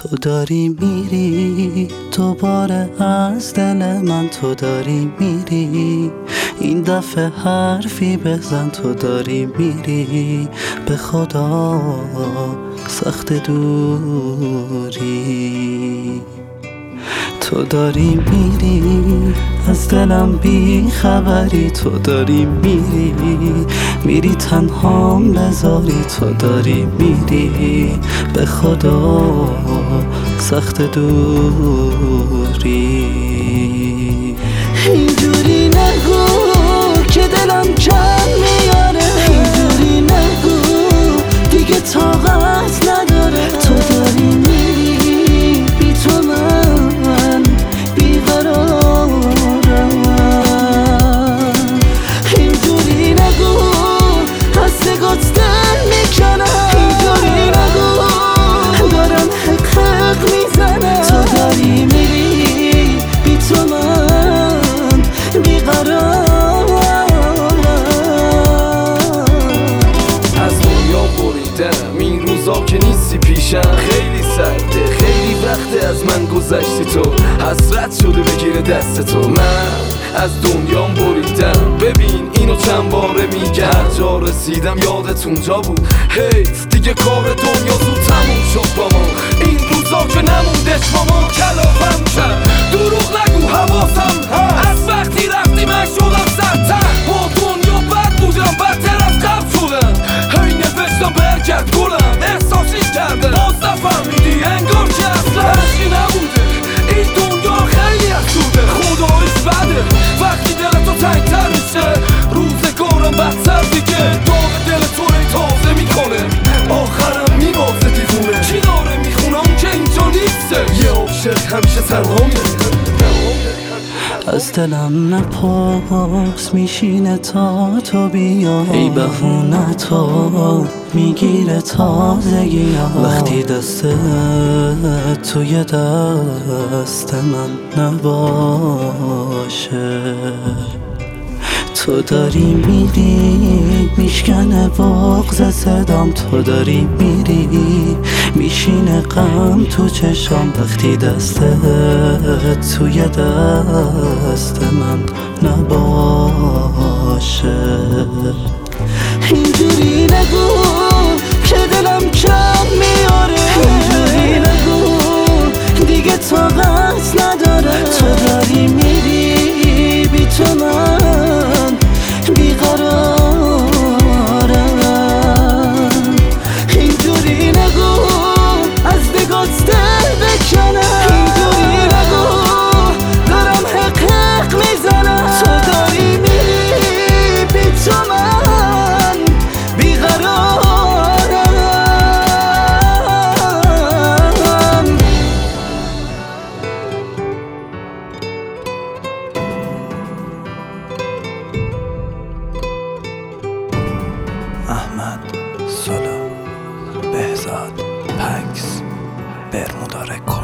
تو داری میری دوباره از دل من، تو داری میری این دفعه حرفی بزن، تو داری میری به خدا سخت دوری. تو داری میری از دلم بی خبری، تو داری میری تنهام بذاری، تو داری میری به خدا سخت دوری. اینجوری نگو که دلم جمع میاره، اینجوری نگو دیگه طاقت نداره. تو داری میری بی تو من بیقرارم. اینجوری نگو از نگات دل میکنم، اینجوری نگو دارم حق میزنم. تو داری میری بی تو من بیقرارم. از دنیا بریدم این روزا که نیستی پیشم، خیلی سرده خیلی وقته از من گذشتی، تو حسرت شده بگیره دست تو. من از دنیام بریدم ببین اینو چند باره میگم، هر جا رسیدم یادت اونجا بود. حیف دیگه کار دنیا زود تموم شد با ما، این روزا که نموندش با ما. کلافم کرد دروغ نگو حواسم هست، از وقتی رفتی من شدم سرتر. با دنیا بد بودم بدتر از قبل شدم، هی نوشتم برگرد گلم احساسی کرده باز نفهمیدی انگار که اصلا هرچی نبوده. این دنیا خیلی افسوده خداییش بده، وقتی دل تو تنگتر میشه روزگارم بدتر دیگه. داغ دل تو ری تازه میکنه آخرم میبازه دیوونه. چی داره میخونه اون که اینجا نیسته، یه عاشق همیشه تنها میمونه. از دلم نپرس میشینه تا تو بیا، ای بهونه تو میگیره تازگی ها. وقتی دست توی دست من نباشه، تو داری میری میشکنه بغض صدام، تو داری میری میشینه غم تو چشام. وقتی دست توی دست من نباشه، اینجوری نگو که دلم کم میاره، اینجوری نگو دیگه طاقت نداره. تو داری میری بی تو من بیقرارم. اینجوری نگو از نگات دل بکنم، اینجوری نگو دارم حق میزنم. تو داری میری بی تو من بیقرارم. احمد سولا، بهزاد، پکس، برمودا رکورد.